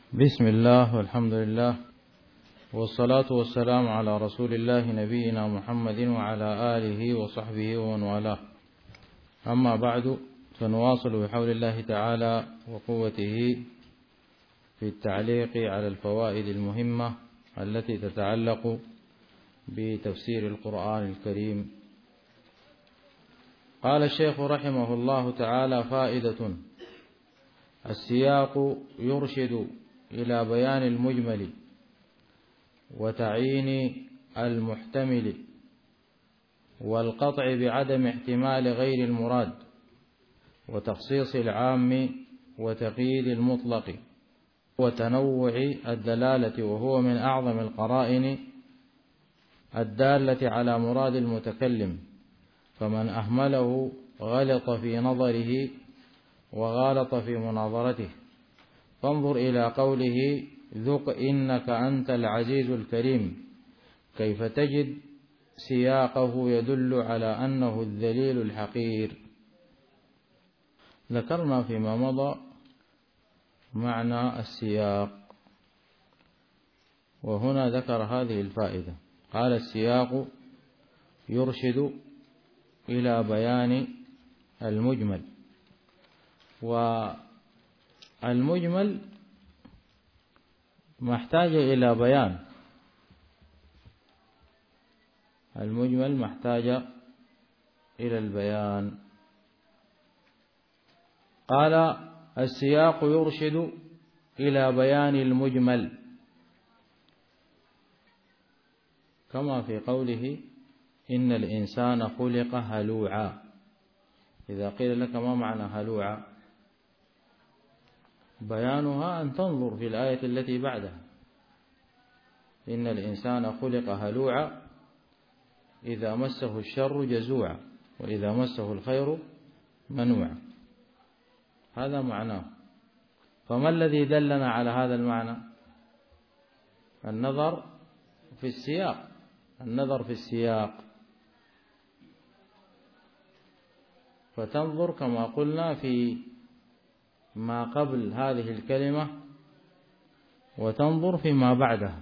بسم الله والحمد لله والصلاة والسلام على رسول الله نبينا محمد وعلى آله وصحبه ومن والاه. أما بعد، فنواصل بحول الله تعالى وقوته في التعليق على الفوائد المهمة التي تتعلق بتفسير القرآن الكريم. قال الشيخ رحمه الله تعالى: فائدة: السياق يرشد إلى بيان المجمل وتعيين المحتمل والقطع بعدم احتمال غير المراد وتخصيص العام وتقييد المطلق وتنوع الدلالة، وهو من أعظم القرائن الدالة على مراد المتكلم، فمن أهمله غلط في نظره وغالط في مناظرته. فانظر إلى قوله: ذق إنك أنت العزيز الكريم، كيف تجد سياقه يدل على أنه الذليل الحقير. ذكرنا فيما مضى معنى السياق، وهنا ذكر هذه الفائدة. قال: السياق يرشد إلى بيان المجمل، والمجمل محتاج إلى بيان، المجمل محتاج إلى البيان. قال: السياق يرشد إلى بيان المجمل، كما في قوله: إن الإنسان خلق هلوعا. إذا قيل لك ما معنى هلوعا، بيانها أن تنظر في الآية التي بعدها: إن الإنسان خلق هلوعا إذا مسه الشر جزوعا وإذا مسه الخير منوعا. هذا معناه. فما الذي دلنا على هذا المعنى؟ النظر في السياق، النظر في السياق، فتنظر كما قلنا في ما قبل هذه الكلمة وتنظر فيما بعدها.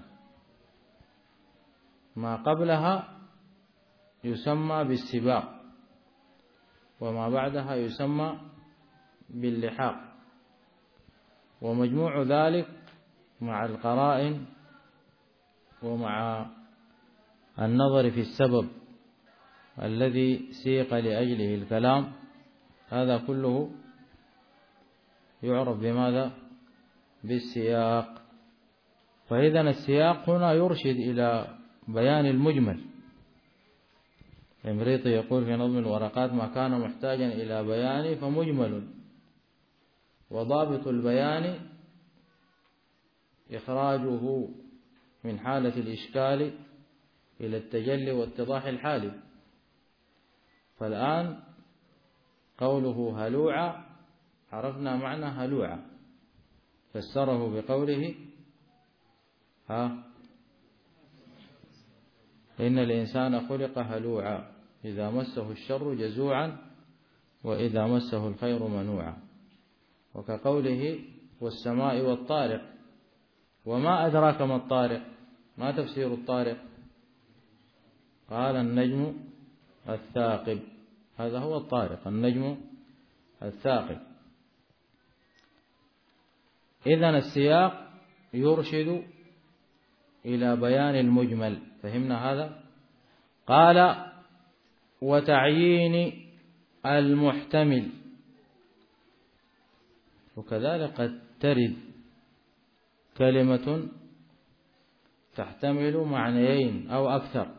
ما قبلها يسمى بالسباق، وما بعدها يسمى باللحاق، ومجموع ذلك مع القرائن ومع النظر في السبب الذي سيق لأجله الكلام، هذا كله يعرف بماذا؟ بالسياق. فإذا السياق هنا يرشد إلى بيان المجمل. إمريطي يقول في نظم الورقات: ما كان محتاجا إلى بيان فمجمل، وضابط البيان إخراجه من حالة الإشكال إلى التجلي واتضاح الحال. فالآن قوله هلوعا، عرفنا معنى هلوعا، فسره بقوله: إن الإنسان خلق هلوعا إذا مسه الشر جزوعا وإذا مسه الخير منوعا. وكقوله: والسماء والطارق. وما أدراك ما الطارق؟ ما تفسير الطارق؟ قال: النجم الثاقب. هذا هو الطارق، النجم الثاقب. إذن السياق يرشد إلى بيان المجمل، فهمنا هذا؟ قال: وتعيين المحتمل. وكذلك قد ترد كلمة تحتمل معنيين أو أكثر،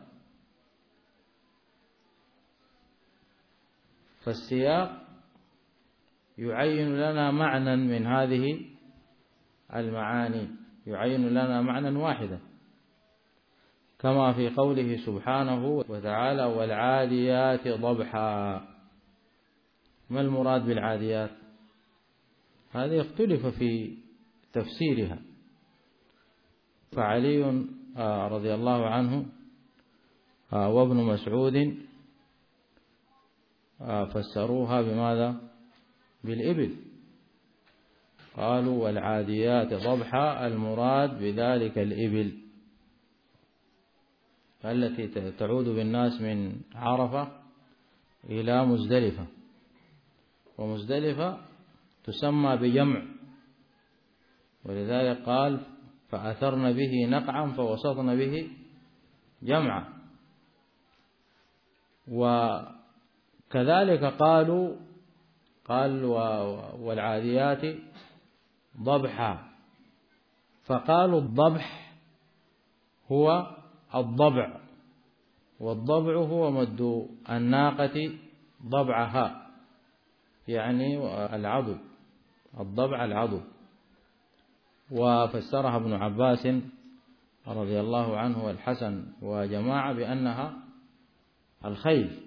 فالسياق يعين لنا معنى من هذه المعاني، يعين لنا معنى واحدا، كما في قوله سبحانه وتعالى: والعاديات ضبحا. ما المراد بالعاديات؟ هذه اختلف في تفسيرها، فعلي رضي الله عنه وابن مسعود فسروها بماذا؟ بالإبل. قالوا والعاديات ضبحا المراد بذلك الإبل التي تعود بالناس من عرفة إلى مزدلفة، ومزدلفة تسمى بجمع، ولذلك قال فأثرن به نقعا فوسطن به جمعا. وكذلك قال والعاديات ضبحا، فقالوا الضبح هو الضبع، والضبع هو مد الناقة ضبعها، يعني العضد، الضبع العضد. وفسرها ابن عباس رضي الله عنه والحسن وجماعة بأنها الخيل.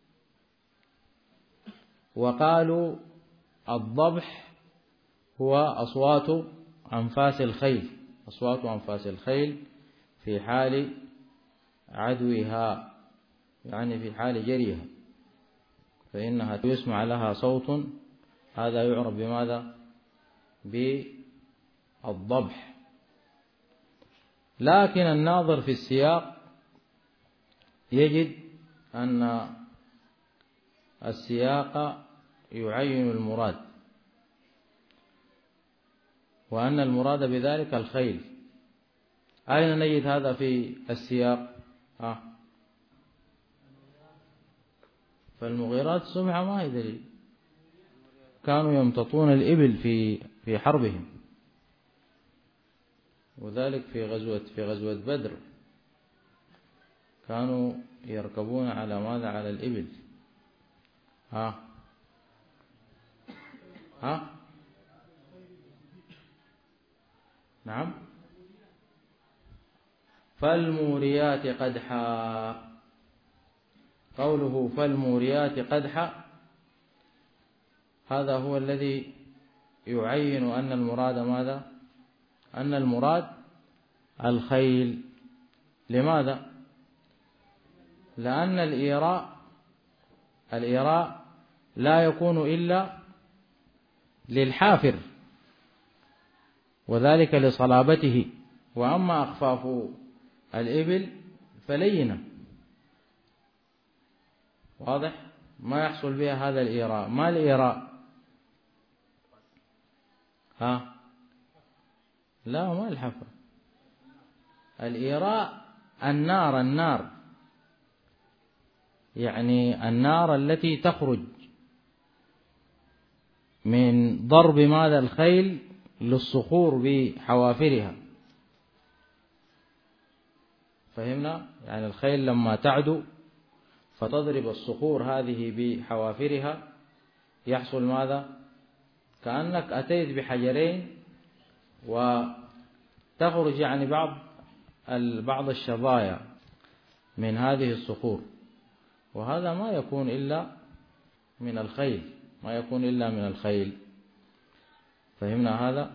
وقالوا الضبح هو أصوات أنفاس الخيل، أصوات أنفاس الخيل في حال عدوها، يعني في حال جريها، فإنها يسمع لها صوت، هذا يعرف بماذا؟ بالضبح. لكن الناظر في السياق يجد أن السياق يعين المراد، وأن المراد بذلك الخيل. أين نجد هذا في السياق؟ فالمغيرات الصبح ما هي دليل، كانوا يمتطون الإبل في حربهم، وذلك في غزوة بدر كانوا يركبون على ماذا؟ على الإبل. نعم. فالموريات قدحا، قوله فالموريات قدحا هذا هو الذي يعين أن المراد ماذا؟ أن المراد الخيل. لماذا؟ لأن الإيراء لا يكون إلا للحافر، وذلك لصلابته، وأما أخفاف الإبل فلينة، واضح؟ ما يحصل بها هذا الإيراء. ما الإيراء؟ لا، ما الحفر. الإيراء النار، يعني النار التي تخرج من ضرب ماذا؟ الخيل للصخور بحوافرها. فهمنا؟ يعني الخيل لما تعدو فتضرب الصخور هذه بحوافرها يحصل ماذا؟ كأنك أتيت بحجرين وتخرج يعني بعض الشظايا من هذه الصخور، وهذا ما يكون إلا من الخيل، ما يكون إلا من الخيل. فهمنا هذا؟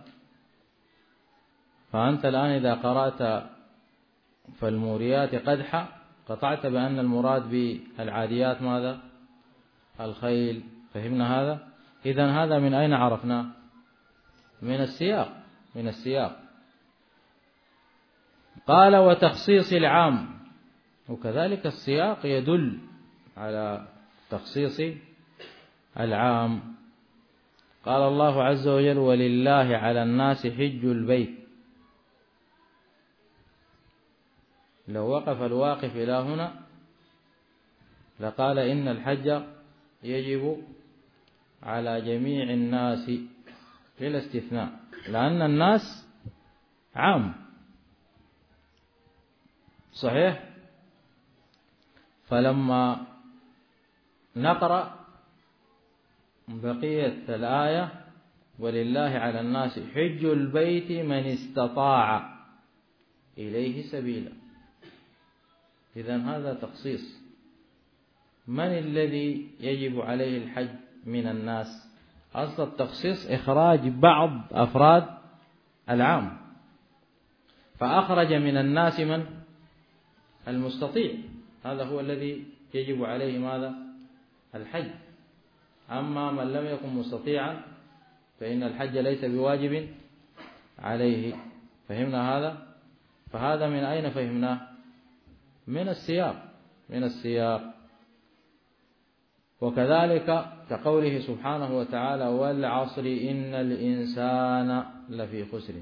فأنت الآن إذا قرأت فالموريات قدحا قطعت بأن المراد بالعاديات ماذا؟ الخيل. فهمنا هذا؟ إذن هذا من أين عرفناه؟ من السياق. قال وتخصيص العام، وكذلك السياق يدل على تخصيص العام. قال الله عز وجل ولله على الناس حج البيت. لو وقف الواقف إلى هنا لقال إن الحج يجب على جميع الناس بلا استثناء، لأن الناس عام، صحيح؟ فلما نقرأ بقية الآية ولله على الناس حج البيت من استطاع إليه سبيلا، إذن هذا تخصيص. من الذي يجب عليه الحج من الناس؟ أصل التخصيص إخراج بعض أفراد العام، فأخرج من الناس من؟ المستطيع، هذا هو الذي يجب عليه ماذا؟ الحج. أما من لم يكن مستطيعا فإن الحج ليس بواجب عليه. فهمنا هذا؟ فهذا من أين فهمناه؟ من السياق. وكذلك كقوله سبحانه وتعالى والعصر إن الإنسان لفي خسر.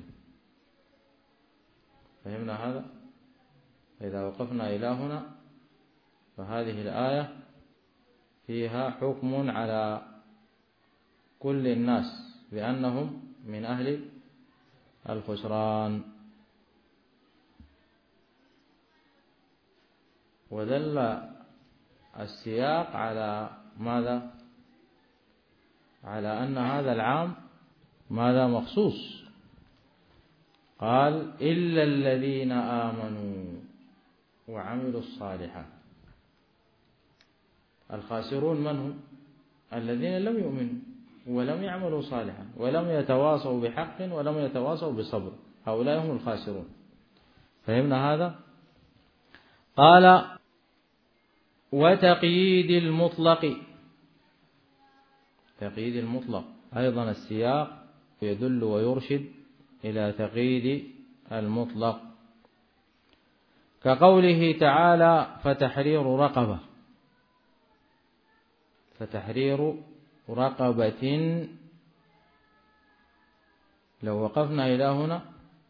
فهمنا هذا؟ فإذا وقفنا إلى هنا فهذه الآية فيها حكم على كل الناس بأنهم من أهل الخسران. ودل السياق على ماذا؟ على أن هذا العام ماذا مخصوص؟ قال إلا الذين آمنوا وعملوا الصالحات. الخاسرون من هم؟ الذين لم يؤمنوا ولم يعملوا صالحا ولم يتواصوا بحق ولم يتواصوا بصبر، هؤلاء هم الخاسرون. فهمنا هذا؟ قال وتقييد المطلق. تقييد المطلق أيضا السياق يدل ويرشد إلى تقييد المطلق، كقوله تعالى فتحرير رقبة. فتحرير رقبة، لو وقفنا إلى هنا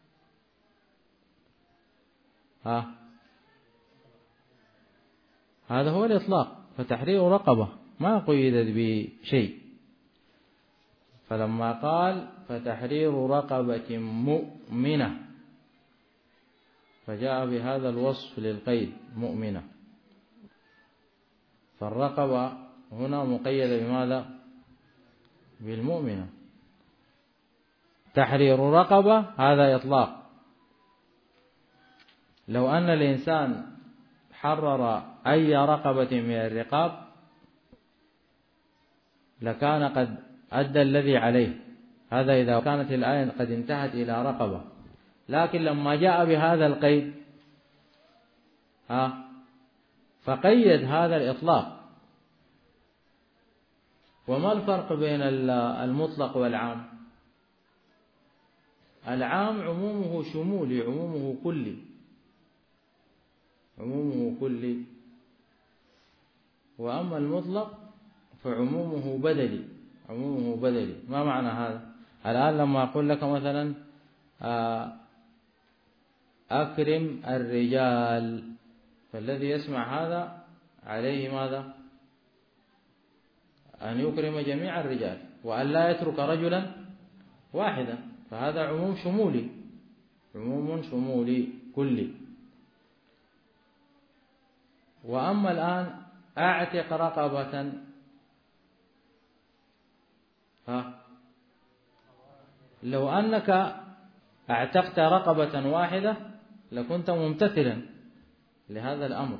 هذا هو الإطلاق، فتحرير رقبة ما قيدت بشيء. فلما قال فتحرير رقبة مؤمنة فجاء بهذا الوصف للقيد مؤمنة، فالرقبة هنا مقيدة بماذا؟ بالمؤمنة. تحرير رقبة هذا إطلاق. لو أن الإنسان حرر أي رقبة من الرقاب لكان قد أدى الذي عليه، هذا إذا كانت الآية قد انتهت إلى رقبة. لكن لما جاء بهذا القيد فقيد هذا الإطلاق. وما الفرق بين المطلق والعام؟ العام عمومه شمولي، عمومه كلي، وأما المطلق فعمومه بدلي. ما معنى هذا؟ الآن لما أقول لك مثلا أكرم الرجال، فالذي يسمع هذا عليه ماذا؟ أن يكرم جميع الرجال وأن لا يترك رجلا واحدا، فهذا عموم شمولي كلي. وأما الآن أعتق رقبة، لو أنك اعتقت رقبة واحدة لكنت ممتثلا لهذا الأمر.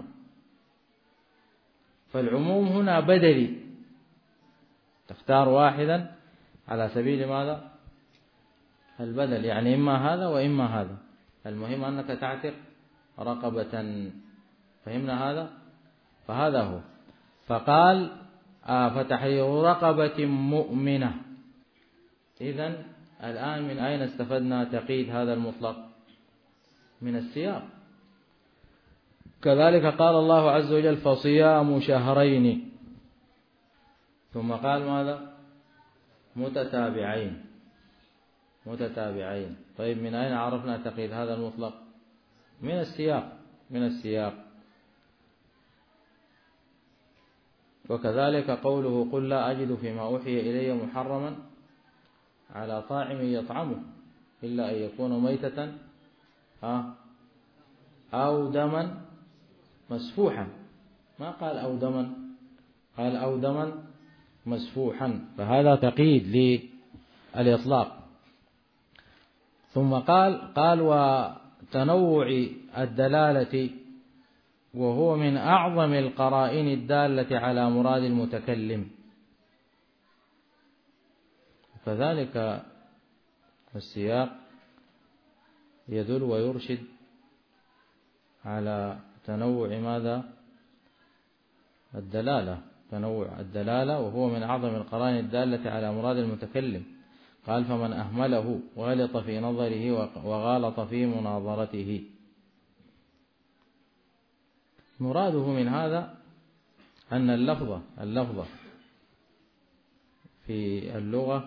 فالعموم هنا بدلي، تختار واحدا على سبيل ماذا؟ البدل، يعني إما هذا وإما هذا، المهم أنك تعتق رقبة. فهمنا هذا؟ فهذا هو. فقال فتحرير رقبة مؤمنة. إذن الآن من أين استفدنا تقييد هذا المطلق؟ من السياق. كذلك قال الله عز وجل فصيام شهرين، ثم قال ماذا؟ متتابعين. طيب من أين عرفنا تقييد هذا المطلق؟ من السياق. وكذلك قوله قل لا أجد فيما أوحي إلي محرما على طاعم يطعمه إلا أن يكون ميتة أو دما مسفوحا. ما قال أو دما، قال أو دما مسفوحا، فهذا تقييد للإطلاق. ثم قال وتنوع الدلالة وهو من أعظم القرائن الدالة على مراد المتكلم. كذلك السياق يدل ويرشد على تنوع ماذا؟ تنوع الدلالة وهو من أعظم القرائن الدالة على مراد المتكلم. قال فمن أهمله غلط في نظره وغالط في مناظرته. مراده من هذا أن اللفظة في اللغة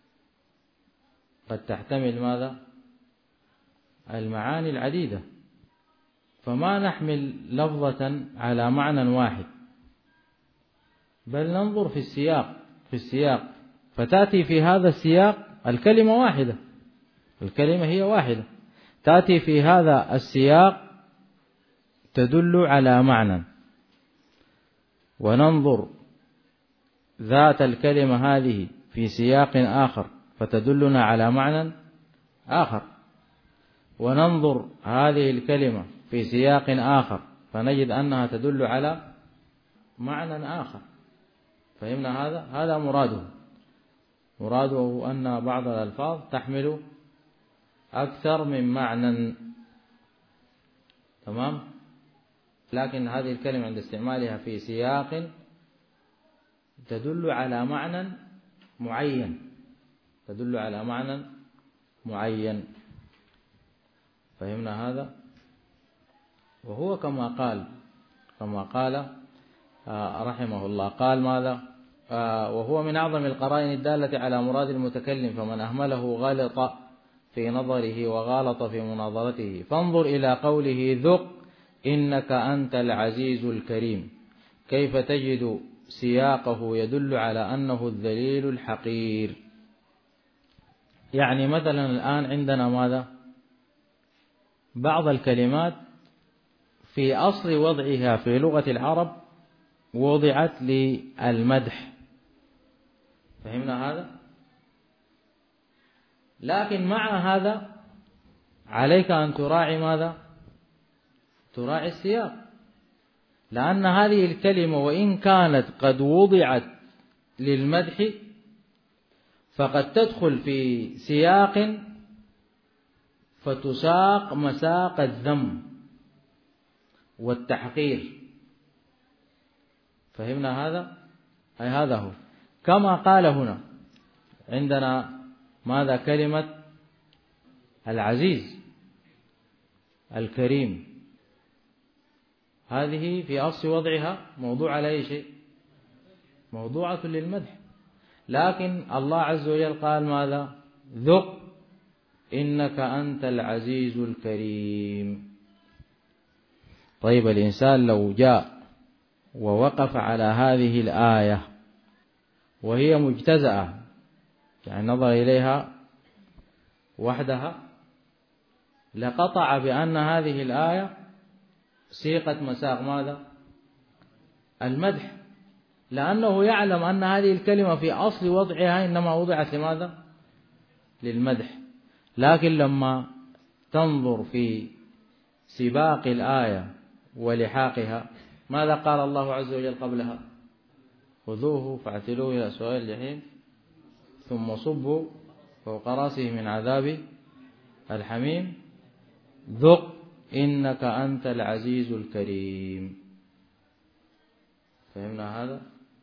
قد تحتمل ماذا؟ المعاني العديدة، فما نحمل لفظة على معنى واحد، بل ننظر في السياق فتأتي في هذا السياق الكلمة واحدة، الكلمة هي واحدة، تأتي في هذا السياق تدل على معنى، وننظر ذات الكلمة هذه في سياق آخر فتدلنا على معنى آخر، وننظر هذه الكلمة في سياق آخر فنجد أنها تدل على معنى آخر. فهمنا هذا مراده أن بعض الألفاظ تحمل أكثر من معنى، تمام، لكن هذه الكلمة عند استعمالها في سياق تدل على معنى معين، فهمنا هذا. وهو كما قال رحمه الله، قال ماذا؟ وهو من أعظم القرائن الدالة على مراد المتكلم، فمن أهمله غلط في نظره وغالط في مناظرته. فانظر إلى قوله ذق إنك أنت العزيز الكريم، كيف تجد سياقه يدل على أنه الذليل الحقير. يعني مثلا الآن عندنا ماذا؟ بعض الكلمات في أصل وضعها في لغة العرب وضعت للمدح، فهمنا هذا؟ لكن مع هذا عليك أن تراعي ماذا؟ تراعي السياق، لأن هذه الكلمة وإن كانت قد وضعت للمدح فقد تدخل في سياق فتساق مساق الذم والتحقير، فهمنا هذا؟ أي هذا هو، كما قال هنا عندنا ماذا؟ كلمة العزيز الكريم، هذه في أصل وضعها موضوع على أي شيء؟ موضوعة للمدح، لكن الله عز وجل قال ماذا؟ ذق إنك أنت العزيز الكريم. طيب الإنسان لو جاء ووقف على هذه الآية وهي مجتزأة، يعني نظر إليها وحدها، لقطع بأن هذه الآية سيقت مساق ماذا؟ المدح، لأنه يعلم أن هذه الكلمة في أصل وضعها إنما وضعت لماذا؟ للمدح. لكن لما تنظر في سباق الآية ولحاقها، ماذا قال الله عز وجل قبلها؟ خذوه فاعتلوه إلى سواء الجحيم ثم صبوا فوق راسه من عذاب الحميم ذق إنك أنت العزيز الكريم. فهمنا هذا؟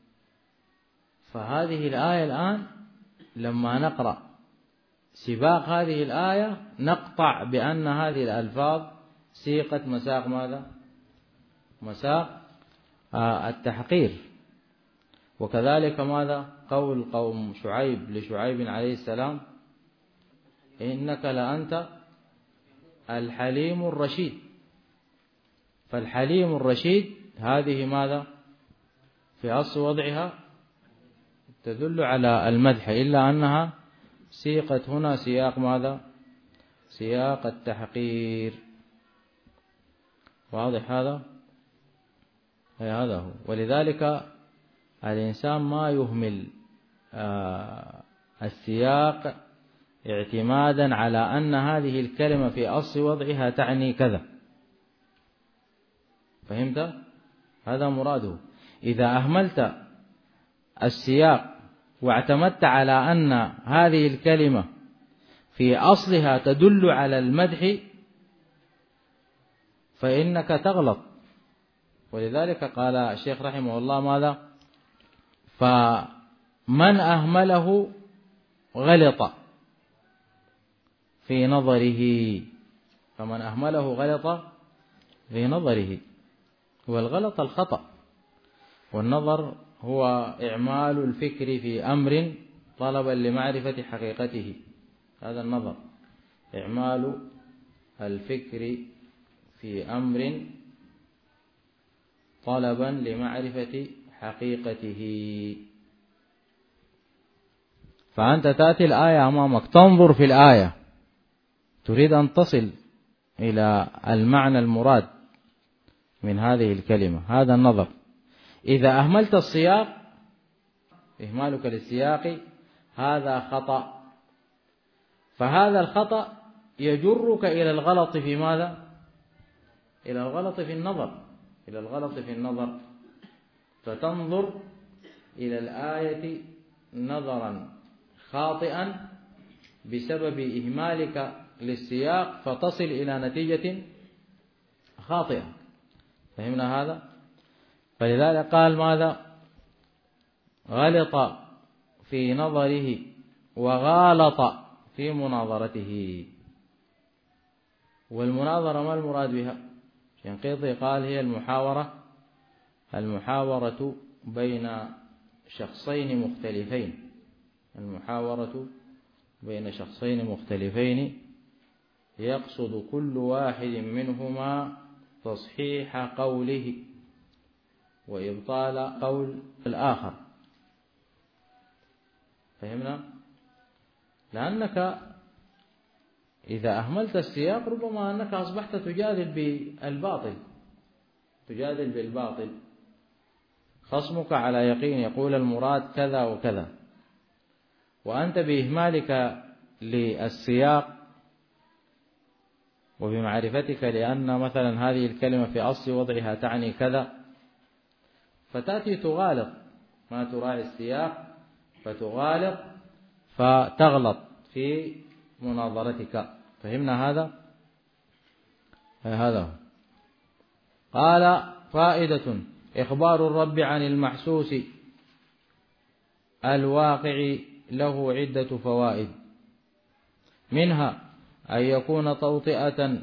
فهذه الآية الآن لما نقرأ سباق هذه الآية نقطع بأن هذه الألفاظ سيقت مساق ماذا؟ مساق التحقير. وكذلك ماذا؟ قول قوم شعيب لشعيب عليه السلام إنك لأنت الحليم الرشيد. فالحليم الرشيد هذه ماذا؟ في أصل وضعها تدل على المدح، إلا أنها سيقت هنا سياق ماذا؟ سياق التحقير. واضح هذا؟ هذا هو. ولذلك الإنسان ما يهمل السياق اعتمادا على أن هذه الكلمة في أصل وضعها تعني كذا. فهمت؟ هذا مراده. إذا أهملت السياق واعتمدت على أن هذه الكلمة في أصلها تدل على المدح فإنك تغلط. ولذلك قال الشيخ رحمه الله ماذا؟ فمن أهمله غلط في نظره، فمن أهمله غلط في نظره. والغلط الخطأ، والنظر هو إعمال الفكر في أمر طلبا لمعرفة حقيقته، هذا النظر، إعمال الفكر في أمر طلبا لمعرفة حقيقته. فأنت تأتي الآية أمامك، تنظر في الآية، تريد أن تصل إلى المعنى المراد من هذه الكلمة، هذا النظر. إذا أهملت السياق، إهمالك للسياق هذا خطأ، فهذا الخطأ يجرك إلى الغلط في ماذا؟ إلى الغلط في النظر، إلى الغلط في النظر، فتنظر إلى الآية نظرا خاطئا بسبب إهمالك للسياق، فتصل إلى نتيجة خاطئة. فهمنا هذا؟ فلذلك قال ماذا؟ غلط في نظره وغالط في مناظرته. والمناظرة ما المراد بها؟ شنقيطي قال هي المحاورة بين شخصين مختلفين، المحاورة بين شخصين مختلفين يقصد كل واحد منهما تصحيح قوله وإبطال قول الآخر. فهمنا؟ لأنك إذا أهملت السياق ربما أنك أصبحت تجادل بالباطل. خصمك على يقين يقول المراد كذا وكذا، وأنت بإهمالك للسياق وبمعرفتك لأن مثلا هذه الكلمة في أصل وضعها تعني كذا، فتأتي تغالط، ما تراعي السياق فتغالط فتغلط في مناظرتك. فهمنا هذا؟ هذا هو. قال فائدة: إخبار الرب عن المحسوس الواقع له عدة فوائد، منها أن يكون توطئة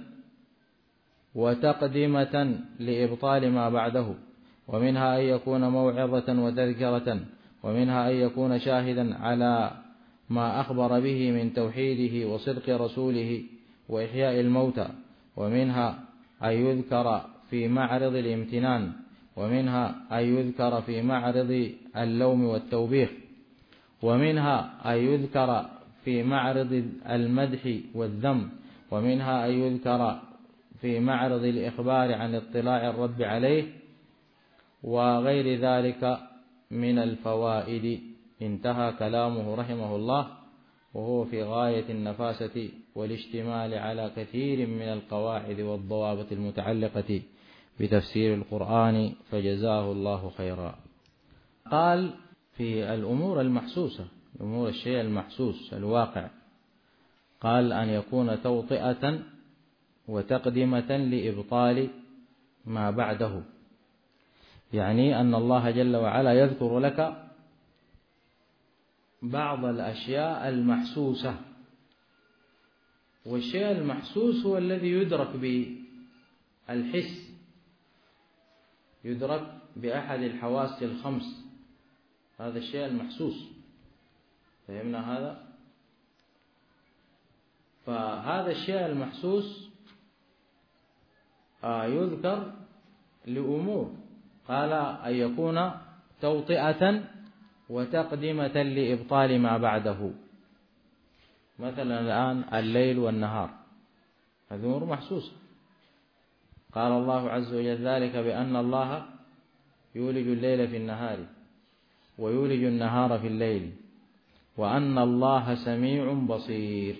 وتقدمة لإبطال ما بعده، ومنها أن يكون موعظة وتذكرة، ومنها أن يكون شاهدا على ما أخبر به من توحيده وصدق رسوله وإحياء الموتى، ومنها أن يذكر في معرض الامتنان، ومنها أن يذكر في معرض اللوم والتوبيخ، ومنها أن يذكر في معرض المدح والذم، ومنها أن يذكر في معرض الإخبار عن اطلاع الرب عليه، وغير ذلك من الفوائد. انتهى كلامه رحمه الله، وهو في غاية النفاسة والاشتمال على كثير من القواعد والضوابط المتعلقة بتفسير القرآن، فجزاه الله خيرا. قال في الأمور المحسوسة، أمور الشيء المحسوس الواقع، قال أن يكون توطئة وتقدمة لإبطال ما بعده، يعني أن الله جل وعلا يذكر لك بعض الأشياء المحسوسة، والشيء المحسوس هو الذي يدرك بالحس، يدرك بأحد الحواس الخمس، هذا الشيء المحسوس. فهمنا هذا؟ فهذا الشيء المحسوس يذكر لأمور، قال أن يكون توطئة وتقدمة لإبطال ما بعده. مثلا الآن الليل والنهار، هذه أمور محسوسة. قال الله عز وجل ذلك بأن الله يولج الليل في النهار ويولج النهار في الليل وأن الله سميع بصير.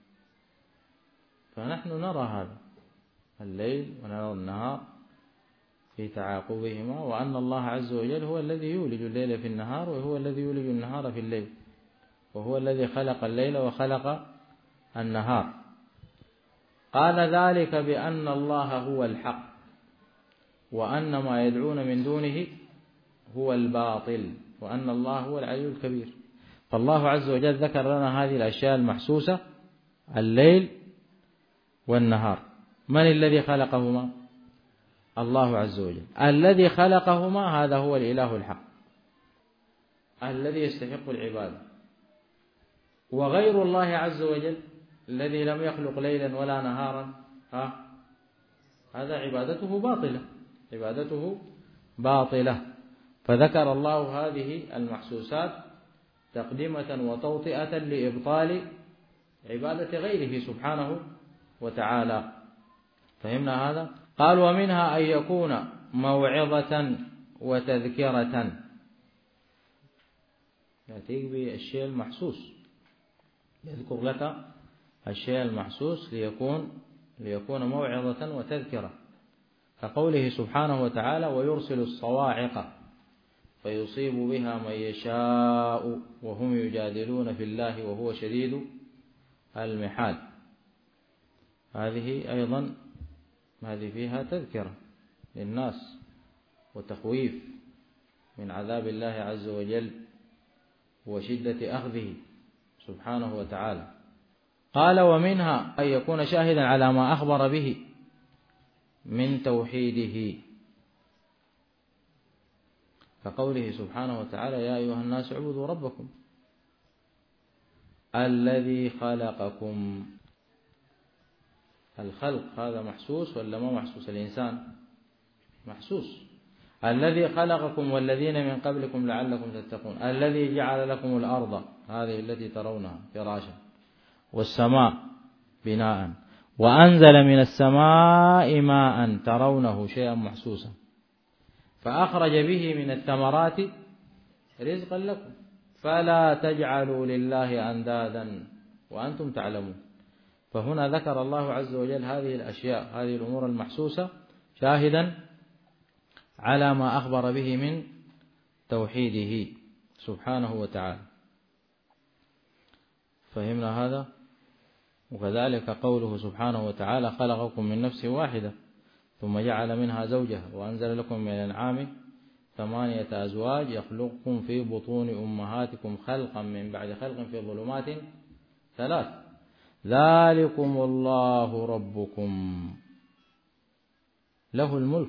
فنحن نرى هذا الليل ونرى النهار في تعاقبهما، وأن الله عز وجل هو الذي يولج الليل في النهار وهو الذي يولج النهار في الليل، وهو الذي خلق الليل وخلق النهار. قال ذلك بأن الله هو الحق وأن ما يدعون من دونه هو الباطل وأن الله هو العلي الكبير. فالله عز وجل ذكر لنا هذه الأشياء المحسوسة: الليل والنهار. من الذي خلقهما؟ الله عز وجل. الذي خلقهما هذا هو الإله الحق الذي يستحق العبادة، وغير الله عز وجل الذي لم يخلق ليلا ولا نهارا هذا عبادته باطلة. فذكر الله هذه المحسوسات تقدمة وتوطئة لإبطال عبادة غيره سبحانه وتعالى. فهمنا هذا؟ قال: ومنها أن يكون موعظة وتذكرة. يأتيك بالشيء المحسوس، يذكر لك الشيء المحسوس ليكون موعظة وتذكرة، كقوله سبحانه وتعالى: ويرسل الصواعق فيصيب بها من يشاء وهم يجادلون في الله وهو شديد المحال. هذه أيضا فيها تذكرة للناس وتخويف من عذاب الله عز وجل وشدة أخذه سبحانه وتعالى. قال: ومنها أن يكون شاهدا على ما أخبر به من توحيده، كقوله سبحانه وتعالى: يا أيها الناس اعبدوا ربكم الذي خلقكم. الخلق هذا محسوس ولا ما محسوس؟ الإنسان محسوس. الذي خلقكم والذين من قبلكم لعلكم تتقون. الذي جعل لكم الأرض هذه التي ترونها فراشا والسماء بناء وأنزل من السماء ماء ترونه شيئا محسوسا فأخرج به من الثمرات رزقا لكم فلا تجعلوا لله أندادا وأنتم تعلمون. فهنا ذكر الله عز وجل هذه الأشياء، هذه الأمور المحسوسة، شاهدا على ما أخبر به من توحيده سبحانه وتعالى. فهمنا هذا؟ وكذلك قوله سبحانه وتعالى: خلقكم من نفس واحدة ثم جعل منها زوجها وأنزل لكم من الأنعام 8 أزواج يخلقكم في بطون أمهاتكم خلقا من بعد خلق في ظلمات 3 ذلكم الله ربكم له الملك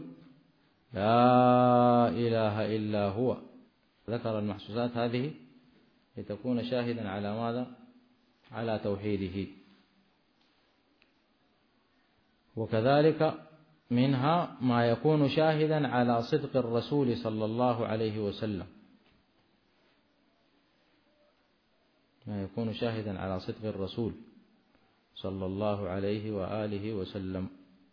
لا إله إلا هو. ذكر المحسوسات هذه لتكون شاهدا على ماذا؟ على توحيده. وكذلك منها ما يكون شاهدا على صدق الرسول صلى الله عليه وسلم، ما يكون شاهدا على صدق الرسول صلى الله عليه وآله وسلم.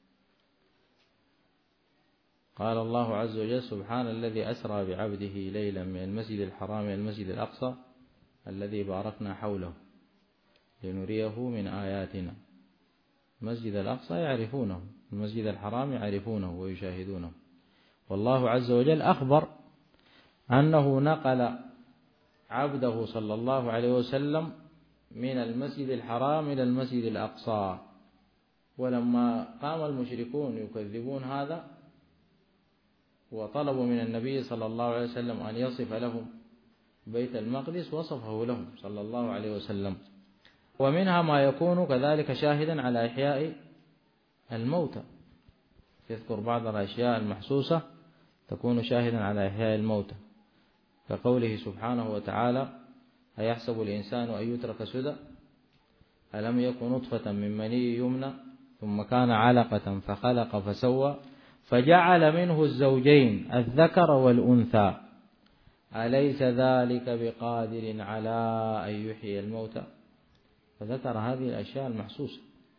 قال الله عز وجل: سبحان الذي أسرى بعبده ليلا من المسجد الحرام إلى المسجد الأقصى الذي باركنا حوله لنريه من آياتنا. المسجد الأقصى يعرفونه، المسجد الحرام يعرفونه ويشاهدونه. والله عز وجل أخبر أنه نقل عبده صلى الله عليه وسلم من المسجد الحرام إلى المسجد الأقصى. ولما قام المشركون يكذبون هذا وطلبوا من النبي صلى الله عليه وسلم أن يصف لهم بيت المقدس وصفه لهم صلى الله عليه وسلم. ومنها ما يكون كذلك شاهدا على إحياء الموتى، يذكر بعض الأشياء المحسوسة تكون شاهدا على إحياء الموتى، كقوله سبحانه وتعالى: أيحسب الإنسان أن يترك سدى ألم يكن نطفة من مني يمنى ثم كان علقة فخلق فسوى فجعل منه الزوجين الذكر والأنثى أليس ذلك بقادر على أن يحيي الموتى. فذكر هذه الأشياء المحسوسة.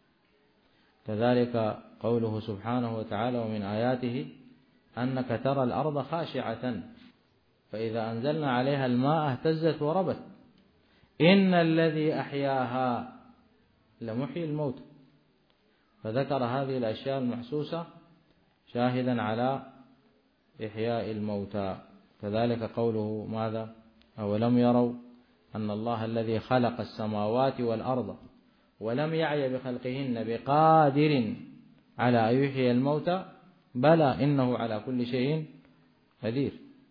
كذلك قوله سبحانه وتعالى: ومن آياته أنك ترى الأرض خاشعة فإذا أنزلنا عليها الماء اهتزت وربت إن الذي أحياها لمحيي الموت. فذكر هذه الأشياء المحسوسة شاهدا على إحياء الموتى. كذلك قوله ماذا؟ أولم يروا أن الله الذي خلق السماوات والأرض ولم يعي بخلقهن بقادر على أن يحيي الموتى بلى إنه على كل شيء قدير.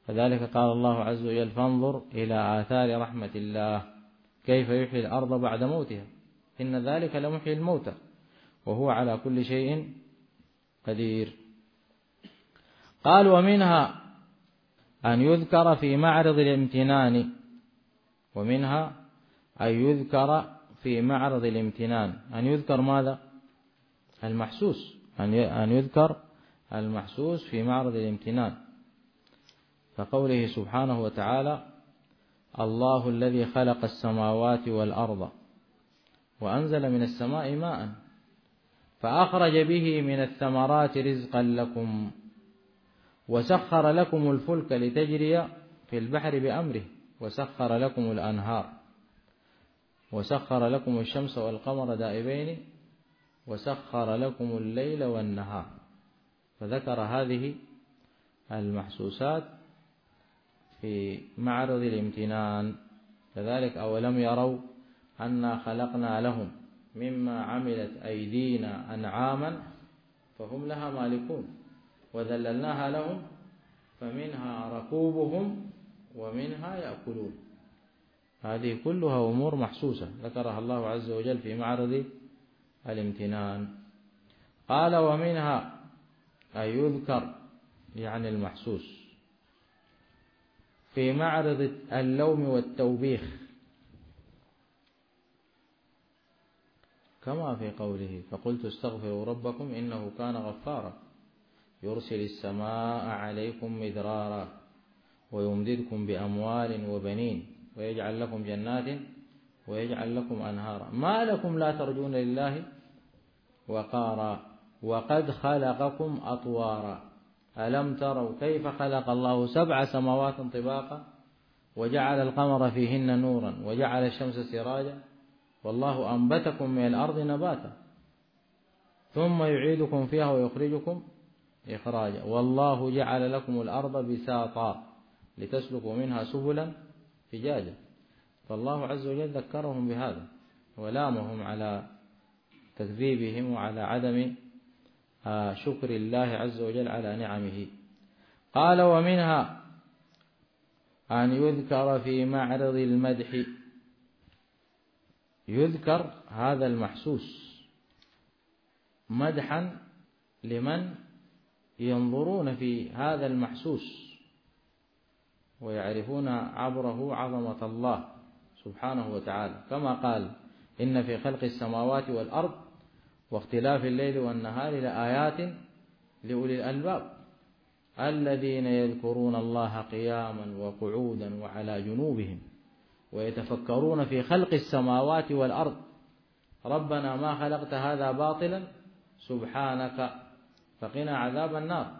فذلك قال الله عز وجل: فانظر إلى آثار رحمة الله كيف يحيي الأرض بعد موتها إن ذلك لمحيي الموتى وهو على كل شيء قدير. قال: ومنها أن يذكر في معرض الامتنان، ومنها أن يذكر في معرض الامتنان. أن يذكر ماذا؟ المحسوس، أن يذكر المحسوس في معرض الامتنان، فقوله سبحانه وتعالى: الله الذي خلق السماوات والأرض وأنزل من السماء ماء فأخرج به من الثمرات رزقا لكم وسخر لكم الفلك لتجري في البحر بأمره وسخر لكم الأنهار وسخر لكم الشمس والقمر دائبين وسخر لكم الليل والنهار. فذكر هذه المحسوسات في معرض الامتنان. كذلك: أولم يروا أنا خلقنا لهم مما عملت أيدينا أنعاما فهم لها مالكون وذللناها لهم فمنها ركوبهم ومنها يأكلون. هذه كلها أمور محسوسة ذكرها الله عز وجل في معرض الامتنان. قال: ومنها أن يذكر يعني المحسوس في معرض اللوم والتوبيخ، كما في قوله: فقلت استغفروا ربكم إنه كان غفارا يرسل السماء عليكم مدرارا ويمددكم بأموال وبنين ويجعل لكم جنات ويجعل لكم أنهارا ما لكم لا ترجون لله وقارا وقد خلقكم أطوارا ألم تروا كيف خلق الله 7 سماوات طباقا وجعل القمر فيهن نورا وجعل الشمس سراجا والله أنبتكم من الأرض نباتا ثم يعيدكم فيها ويخرجكم إخراجا والله جعل لكم الأرض بساطا لتسلكوا منها سبلا فجاجا. فالله عز وجل ذكرهم بهذا ولامهم على تكذيبهم وعلى عدم شكر الله عز وجل على نعمه. قال: ومنها أن يذكر في معرض المدح، يذكر هذا المحسوس مدحا لمن ينظرون في هذا المحسوس ويعرفون عبره عظمة الله سبحانه وتعالى، كما قال: إن في خلق السماوات والأرض واختلاف الليل والنهار لآيات لأولي الألباب الذين يذكرون الله قياما وقعودا وعلى جنوبهم ويتفكرون في خلق السماوات والأرض ربنا ما خلقت هذا باطلا سبحانك فقنا عذاب النار.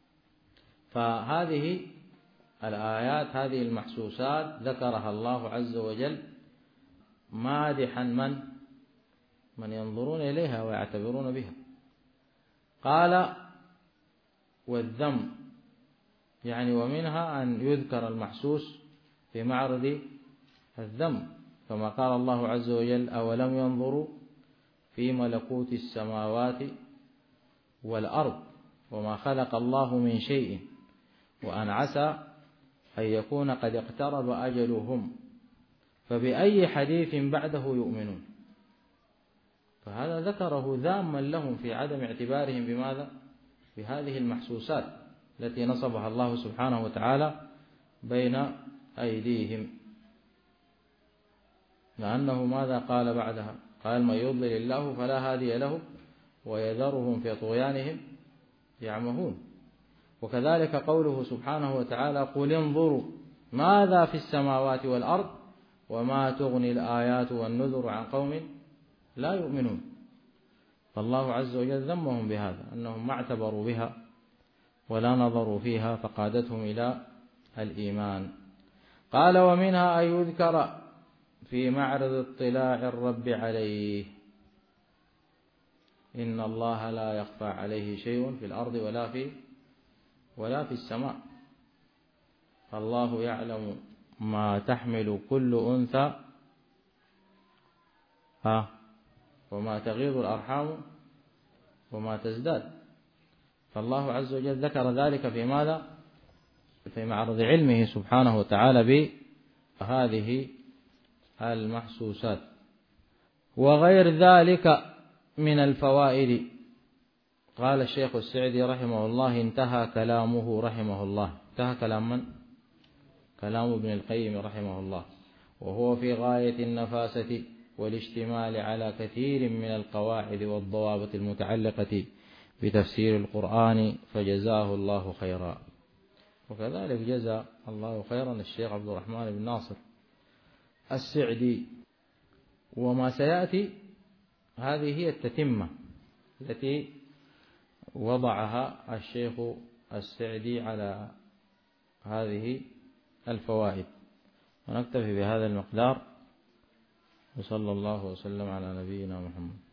فهذه الآيات هذه المحسوسات ذكرها الله عز وجل مادحا من ينظرون إليها ويعتبرون بها. قال: والذم يعني ومنها أن يذكر المحسوس في معرض الذم، كما قال الله عز وجل: أولم ينظروا في ملكوت السماوات والأرض وما خلق الله من شيء وأن عسى أن يكون قد اقترب أجلهم فبأي حديث بعده يؤمنون. فهذا ذكره ذاما لهم في عدم اعتبارهم بماذا؟ بهذه المحسوسات التي نصبها الله سبحانه وتعالى بين أيديهم، لأنه ماذا قال بعدها؟ قال: من يضلل الله فلا هادي له ويذرهم في طغيانهم يعمهون. وكذلك قوله سبحانه وتعالى: قل انظروا ماذا في السماوات والأرض وما تغني الآيات والنذر عن قوم لا يؤمنون. فالله عز وجل ذمهم بهذا أنهم ما اعتبروا بها ولا نظروا فيها فقادتهم إلى الإيمان. قال: ومنها أن يذكر في معرض اطلاع الرب عليه، إن الله لا يخفى عليه شيء في الأرض ولا في السماء، فالله يعلم ما تحمل كل أنثى وما تغيض الأرحام وما تزداد. فالله عز وجل ذكر ذلك في ماذا؟ في معرض علمه سبحانه وتعالى بهذه المحسوسات. وغير ذلك من الفوائد. قال الشيخ السعدي رحمه الله: انتهى كلامه رحمه الله. انتهى كلام من؟ كلام ابن القيم رحمه الله، وهو في غاية النفاسة والاشتمال على كثير من القواعد والضوابط المتعلقة بتفسير القرآن، فجزاه الله خيرا. وكذلك جزا الله خيرا الشيخ عبد الرحمن بن ناصر السعدي. وما سيأتي هذه هي التتمة التي وضعها الشيخ السعدي على هذه الفوائد. ونكتفي بهذا المقدار، وصلى الله وسلم على نبينا محمد.